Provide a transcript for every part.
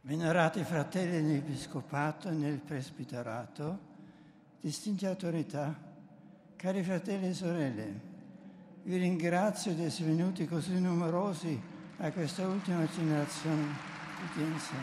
Venerati fratelli nell'Episcopato e nel Presbiterato, distinte autorità, cari fratelli e sorelle, vi ringrazio di essere venuti così numerosi a questa ultima generazione udienza.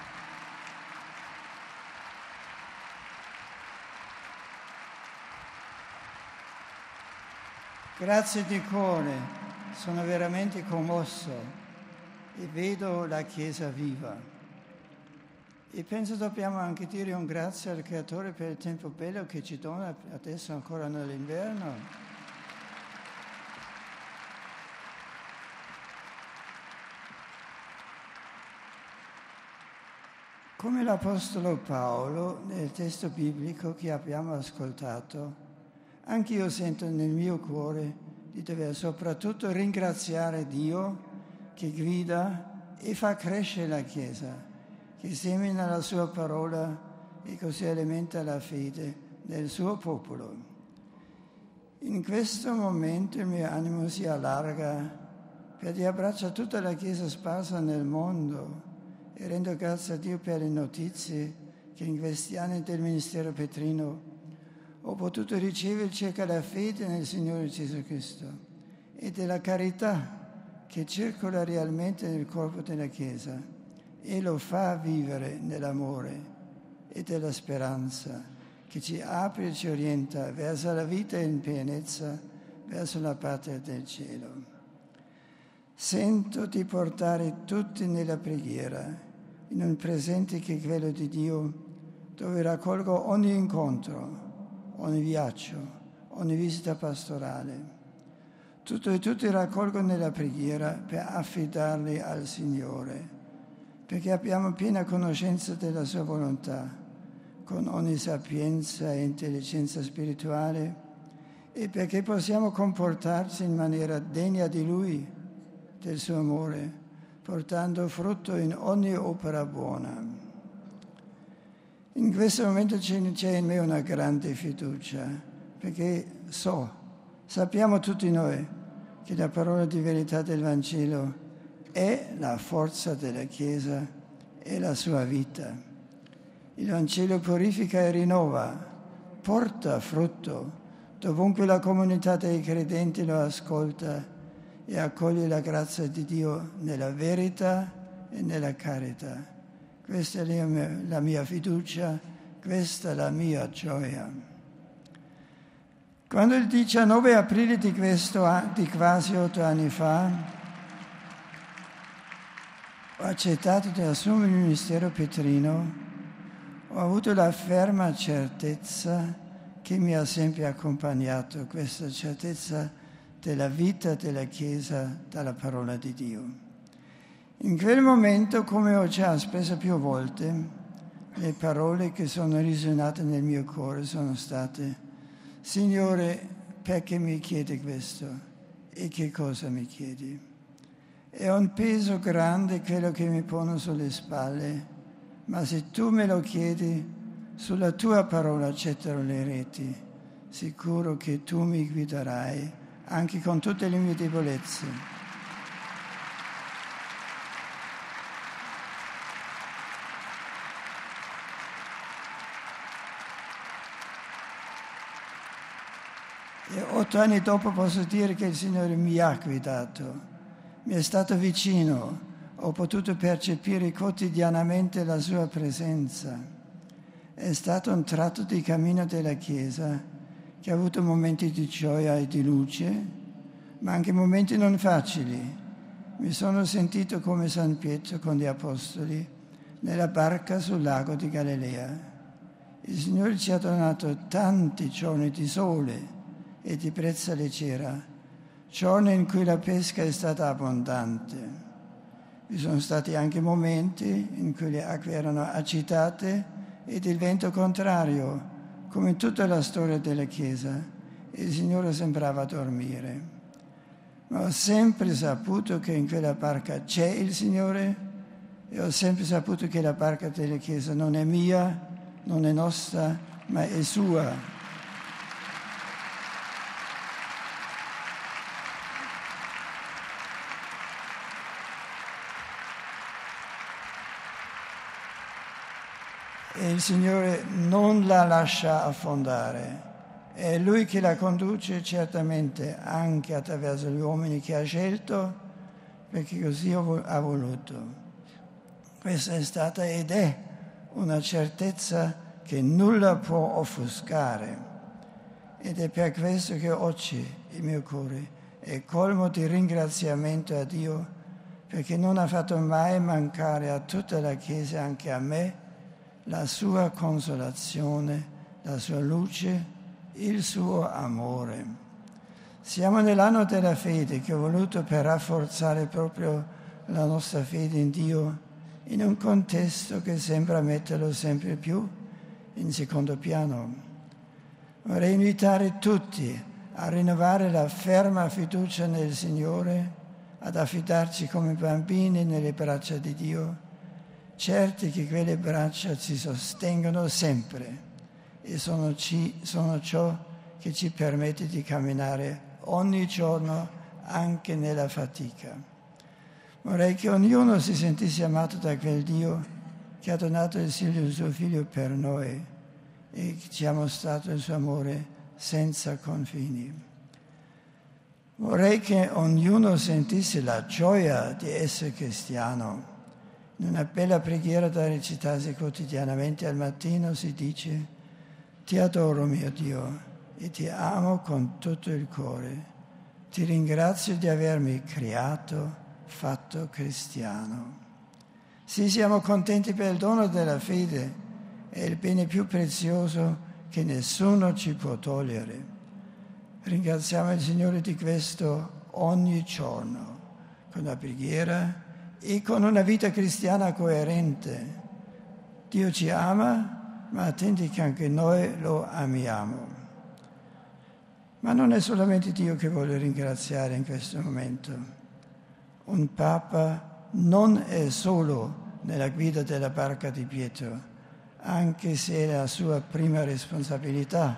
Grazie di cuore, sono veramente commosso e vedo la Chiesa viva. E penso dobbiamo anche dire un grazie al Creatore per il tempo bello che ci dona adesso ancora nell'inverno. Come l'Apostolo Paolo nel testo biblico che abbiamo ascoltato, anche io sento nel mio cuore di dover soprattutto ringraziare Dio che guida e fa crescere la Chiesa, che semina la sua parola e così alimenta la fede del suo popolo. In questo momento il mio animo si allarga perché abbraccia tutta la Chiesa sparsa nel mondo e rendo grazie a Dio per le notizie che in questi anni del ministero petrino ho potuto ricevere circa la fede nel Signore Gesù Cristo e della carità che circola realmente nel corpo della Chiesa e lo fa vivere nell'amore e della speranza che ci apre e ci orienta verso la vita in pienezza, verso la patria del cielo. Sento di portare tutti nella preghiera, in un presente che è quello di Dio, dove raccolgo ogni incontro, ogni viaggio, ogni visita pastorale. Tutto e tutti raccolgo nella preghiera per affidarli al Signore, perché abbiamo piena conoscenza della sua volontà, con ogni sapienza e intelligenza spirituale, e perché possiamo comportarci in maniera degna di Lui, del suo amore, portando frutto in ogni opera buona. In questo momento c'è in me una grande fiducia, perché sappiamo tutti noi che la parola di verità del Vangelo è la forza della Chiesa e la sua vita. Il Vangelo purifica e rinnova, porta frutto, dovunque la comunità dei credenti lo ascolta e accoglie la grazia di Dio nella verità e nella carità. Questa è la mia fiducia, questa è la mia gioia. Quando il 19 aprile di quasi 8 anni fa ho accettato di assumere il ministero petrino, ho avuto la ferma certezza che mi ha sempre accompagnato, questa certezza della vita della Chiesa dalla parola di Dio. In quel momento, come ho già espresso più volte, le parole che sono risuonate nel mio cuore sono state: Signore, perché mi chiedi questo? E che cosa mi chiedi? È un peso grande quello che mi pone sulle spalle, ma se tu me lo chiedi, sulla tua parola getterò le reti, sicuro che tu mi guiderai anche con tutte le mie debolezze. E 8 anni dopo posso dire che il Signore mi ha guidato. Mi è stato vicino, ho potuto percepire quotidianamente la sua presenza. È stato un tratto di cammino della Chiesa che ha avuto momenti di gioia e di luce, ma anche momenti non facili. Mi sono sentito come San Pietro con gli Apostoli nella barca sul lago di Galilea. Il Signore ci ha donato tanti giorni di sole e di brezza leggera, giorni in cui la pesca è stata abbondante. Vi sono stati anche momenti in cui le acque erano agitate ed il vento contrario, come in tutta la storia della Chiesa, e il Signore sembrava dormire. Ma ho sempre saputo che in quella barca c'è il Signore e ho sempre saputo che la barca della Chiesa non è mia, non è nostra, ma è sua. e il Signore non la lascia affondare. È Lui che la conduce certamente anche attraverso gli uomini che ha scelto, perché così ha voluto. Questa è stata ed è una certezza che nulla può offuscare. Ed è per questo che oggi il mio cuore è colmo di ringraziamento a Dio, perché non ha fatto mai mancare a tutta la Chiesa, anche a me, la sua consolazione, la sua luce, il suo amore. Siamo nell'anno della fede che ho voluto per rafforzare proprio la nostra fede in Dio in un contesto che sembra metterlo sempre più in secondo piano. Vorrei invitare tutti a rinnovare la ferma fiducia nel Signore, ad affidarci come bambini nelle braccia di Dio, certi che quelle braccia ci sostengono sempre e sono ciò che ci permette di camminare ogni giorno anche nella fatica. Vorrei che ognuno si sentisse amato da quel Dio che ha donato il suo Figlio per noi e che ci ha mostrato il suo amore senza confini. Vorrei che ognuno sentisse la gioia di essere cristiano. In una bella preghiera da recitarsi quotidianamente al mattino si dice: ti adoro mio Dio e ti amo con tutto il cuore. Ti ringrazio di avermi creato, fatto cristiano. Sì, siamo contenti per il dono della fede, è il bene più prezioso che nessuno ci può togliere. Ringraziamo il Signore di questo ogni giorno, con la preghiera e con una vita cristiana coerente. Dio ci ama, ma attende che anche noi lo amiamo. Ma non è solamente Dio che vuole ringraziare in questo momento. Un Papa non è solo nella guida della barca di Pietro, anche se è la sua prima responsabilità.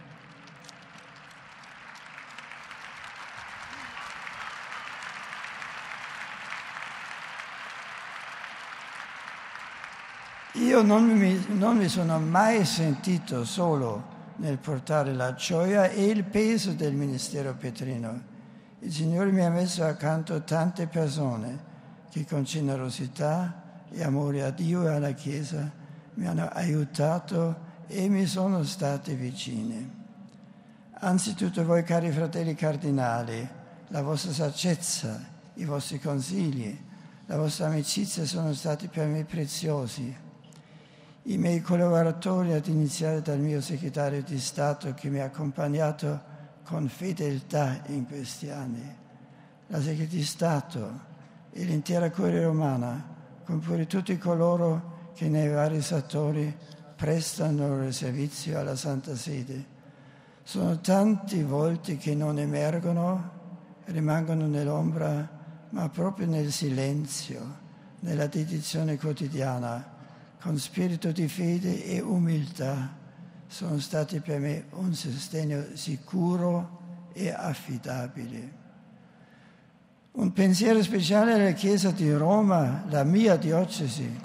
Io non mi sono mai sentito solo nel portare la gioia e il peso del ministero pietrino. Il Signore mi ha messo accanto tante persone che con generosità e amore a Dio e alla Chiesa mi hanno aiutato e mi sono stati vicini. Anzitutto voi, cari fratelli cardinali, la vostra saggezza, i vostri consigli, la vostra amicizia sono stati per me preziosi. I miei collaboratori, ad iniziare dal mio segretario di Stato che mi ha accompagnato con fedeltà in questi anni, la Segreteria di Stato e l'intera Curia Romana, con pure tutti coloro che nei vari settori prestano il servizio alla Santa Sede. Sono tanti volti che non emergono, rimangono nell'ombra, ma proprio nel silenzio, nella dedizione quotidiana, con spirito di fede e umiltà, sono stati per me un sostegno sicuro e affidabile. Un pensiero speciale alla Chiesa di Roma, la mia diocesi.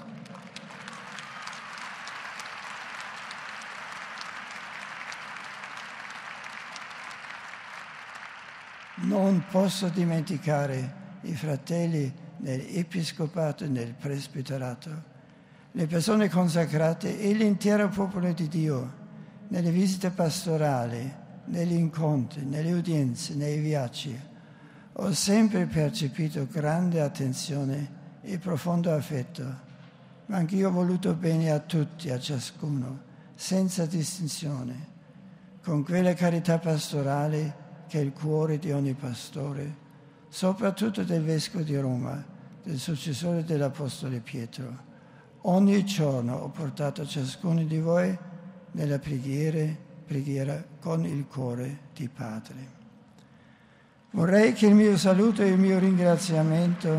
Non posso dimenticare i fratelli nell'Episcopato e nel Presbiterato, le persone consacrate e l'intero popolo di Dio, nelle visite pastorali, negli incontri, nelle udienze, nei viaggi. Ho sempre percepito grande attenzione e profondo affetto, ma anch'io ho voluto bene a tutti, a ciascuno, senza distinzione, con quella carità pastorale che è il cuore di ogni pastore, soprattutto del Vescovo di Roma, del successore dell'Apostolo Pietro. Ogni giorno ho portato ciascuno di voi nella preghiera con il cuore di Padre. Vorrei che il mio saluto e il mio ringraziamento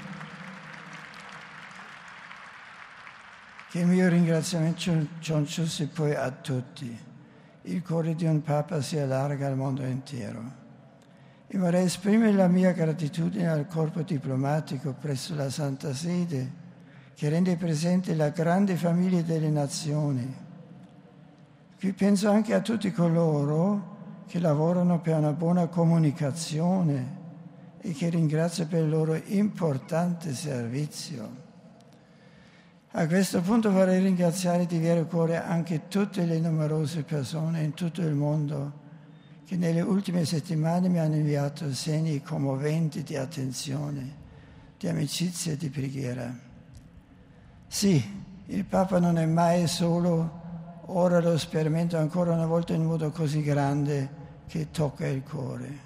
giunse poi a tutti. Il cuore di un Papa si allarga al mondo intero. E vorrei esprimere la mia gratitudine al corpo diplomatico presso la Santa Sede, che rende presente la grande famiglia delle nazioni. Qui penso anche a tutti coloro che lavorano per una buona comunicazione e che ringrazio per il loro importante servizio. A questo punto vorrei ringraziare di vero cuore anche tutte le numerose persone in tutto il mondo che nelle ultime settimane mi hanno inviato segni commoventi di attenzione, di amicizia e di preghiera. Sì, il Papa non è mai solo, ora lo sperimento ancora una volta in modo così grande che tocca il cuore.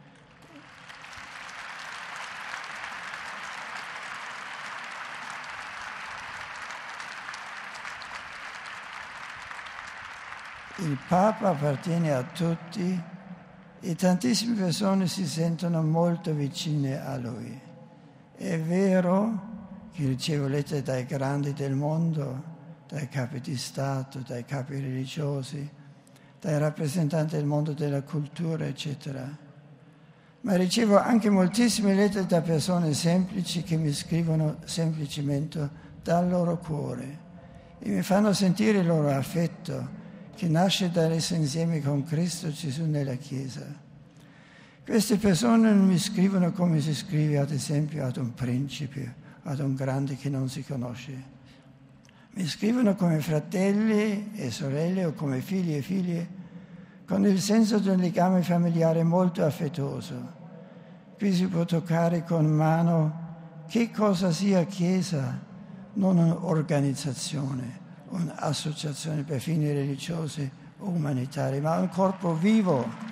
Il Papa appartiene a tutti e tantissime persone si sentono molto vicine a lui. È vero che ricevo lettere dai grandi del mondo, dai capi di Stato, dai capi religiosi, dai rappresentanti del mondo della cultura, eccetera. Ma ricevo anche moltissime lettere da persone semplici che mi scrivono semplicemente dal loro cuore e mi fanno sentire il loro affetto che nasce dall'essere insieme con Cristo Gesù nella Chiesa. Queste persone non mi scrivono come si scrive ad esempio ad un principe, ad un grande che non si conosce. Mi scrivono come fratelli e sorelle o come figli e figlie, con il senso di un legame familiare molto affettuoso. Qui si può toccare con mano che cosa sia Chiesa, non un'organizzazione, un'associazione per fini religiosi o umanitari, ma un corpo vivo.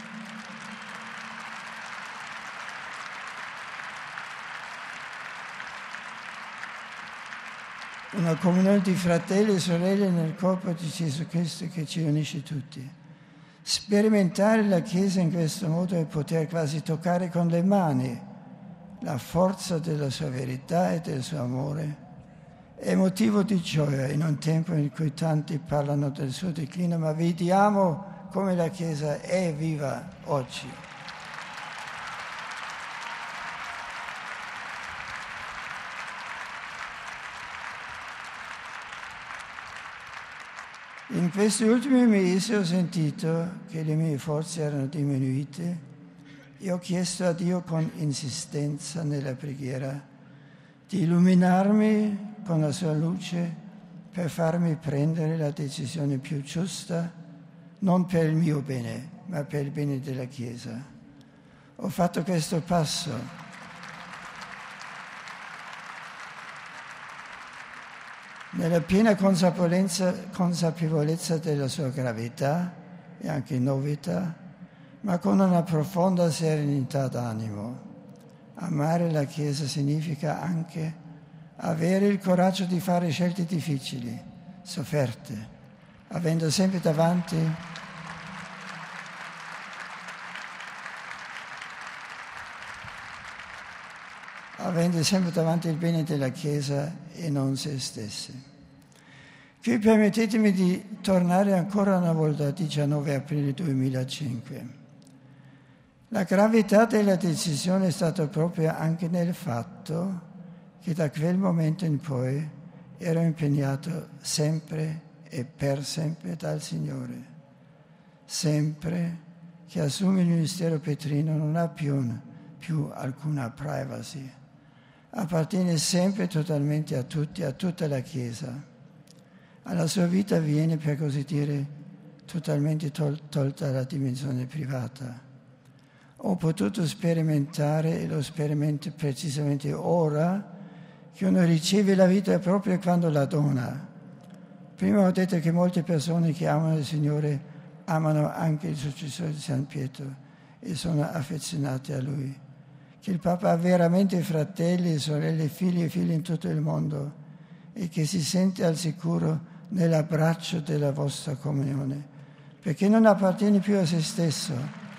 Una comunione di fratelli e sorelle nel corpo di Gesù Cristo che ci unisce tutti. Sperimentare la Chiesa in questo modo è poter quasi toccare con le mani la forza della sua verità e del suo amore. È motivo di gioia in un tempo in cui tanti parlano del suo declino, ma vediamo come la Chiesa è viva oggi. In questi ultimi mesi ho sentito che le mie forze erano diminuite e ho chiesto a Dio con insistenza nella preghiera di illuminarmi con la sua luce per farmi prendere la decisione più giusta, non per il mio bene, ma per il bene della Chiesa. Ho fatto questo passo nella piena consapevolezza della sua gravità e anche novità, ma con una profonda serenità d'animo. Amare la Chiesa significa anche avere il coraggio di fare scelte difficili, sofferte, avendo sempre davanti il bene della Chiesa e non se stessi. Qui permettetemi di tornare ancora una volta al 19 aprile 2005. La gravità della decisione è stata proprio anche nel fatto che da quel momento in poi ero impegnato sempre e per sempre dal Signore. Sempre che assume il ministero petrino non ha più alcuna privacy. Appartiene sempre totalmente a tutti, a tutta la Chiesa. Alla sua vita viene, per così dire, totalmente tolta la dimensione privata. Ho potuto sperimentare, e lo sperimento precisamente ora, che uno riceve la vita proprio quando la dona. Prima ho detto che molte persone che amano il Signore amano anche il successore di San Pietro e sono affezionati a Lui. Che il Papa ha veramente fratelli, sorelle, figli e figlie in tutto il mondo e che si sente al sicuro nell'abbraccio della vostra comunione, perché non appartiene più a se stesso.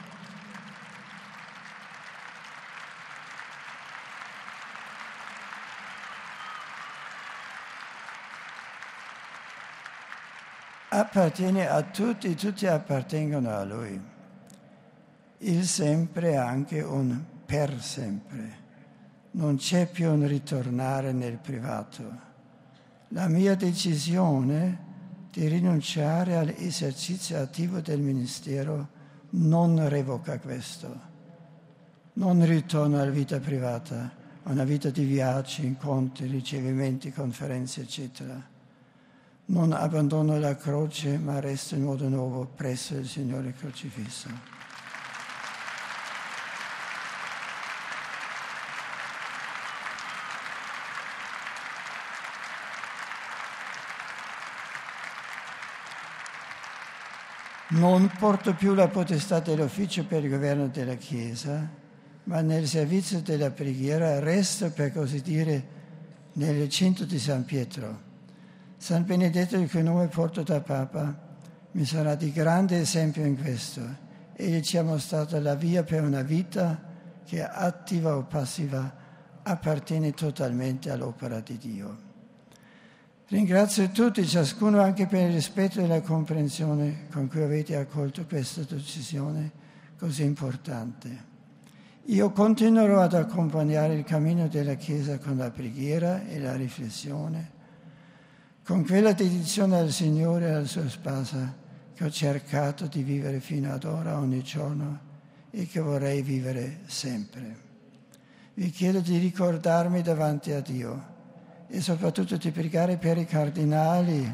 Appartiene a tutti, tutti appartengono a Lui. Il sempre è anche un per sempre. non c'è più un ritornare nel privato. La mia decisione di rinunciare all'esercizio attivo del ministero non revoca questo. Non ritorno alla vita privata, a una vita di viaggi, incontri, ricevimenti, conferenze, eccetera. Non abbandono la croce, ma resto in modo nuovo presso il Signore crocifisso. Non porto più la potestà dell'ufficio per il governo della Chiesa, ma nel servizio della preghiera resto, per così dire, nel recinto di San Pietro. San Benedetto, il cui nome porto da Papa, mi sarà di grande esempio in questo. Egli ci ha mostrato la via per una vita che, attiva o passiva, appartiene totalmente all'opera di Dio. Ringrazio tutti, ciascuno, anche per il rispetto e la comprensione con cui avete accolto questa decisione così importante. Io continuerò ad accompagnare il cammino della Chiesa con la preghiera e la riflessione, con quella dedizione al Signore e alla sua sposa che ho cercato di vivere fino ad ora ogni giorno e che vorrei vivere sempre. Vi chiedo di ricordarmi davanti a Dio e soprattutto di pregare per i cardinali,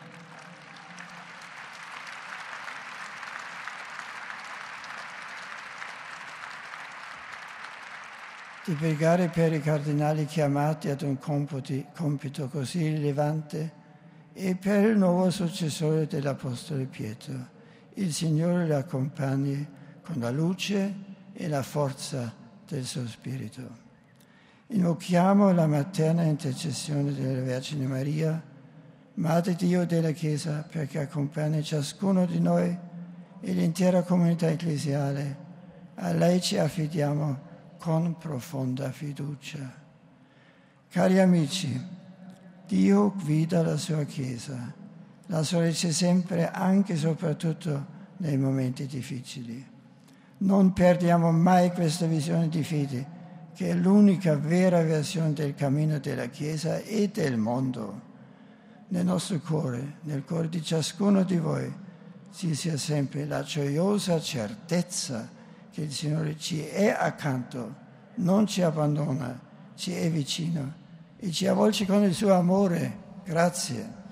chiamati ad un compito così rilevante e per il nuovo successore dell'Apostolo Pietro. Il Signore lo accompagni con la luce e la forza del suo Spirito. Invochiamo la materna intercessione della Vergine Maria, Madre Dio della Chiesa, perché accompagni ciascuno di noi e l'intera comunità ecclesiale. A lei ci affidiamo con profonda fiducia. Cari amici, Dio guida la sua Chiesa, la sorregge sempre, anche e soprattutto nei momenti difficili. Non perdiamo mai questa visione di fede, che è l'unica vera versione del cammino della Chiesa e del mondo. Nel nostro cuore, nel cuore di ciascuno di voi, ci sia sempre la gioiosa certezza che il Signore ci è accanto, non ci abbandona, ci è vicino e ci avvolge con il suo amore. Grazie.